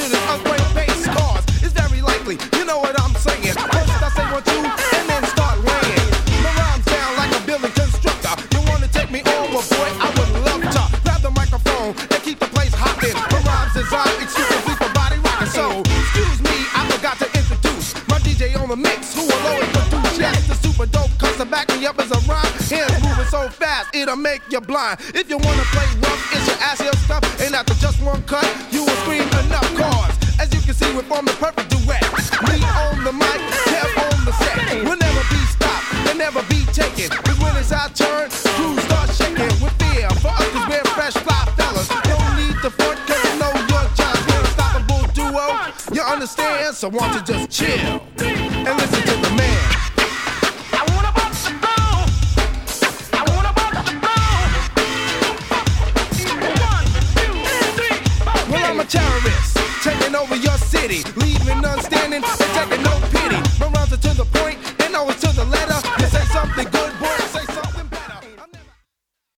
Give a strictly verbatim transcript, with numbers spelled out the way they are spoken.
with an upgrade bass cars. It's very likely, you know what I'm saying. First I say what you, and then start laying. My rhymes down like a building constructor. You wanna take me over, boy? I would love to. Grab the microphone and keep the place hopping. My rhymes designed exclusively for body rocking. So, excuse me, I forgot to introduce my D J on the mix, who will always produce. Yes, the super dope custom back me up as a rhyme. Hands moving so fast, it'll make you blind. If you wanna play rough, it's your ass heel stuff. And after just one cut, you will scream enough cars. As you can see, we're forming perfect duet. Me on the mic, Kev on the set. We'll never be stopped, and never be taken. Cause when it's our turn, crews start shaking with fear. For us, cause we're fresh fly fellas. Don't need to front, cause you know your job's an unstoppable duo. You understand? So won't you just chill and listen to the man. I'm a terrorist, taking over your city, leaving none standing and taking no pity. My rhymes are to the point and always to the letter. You say something good,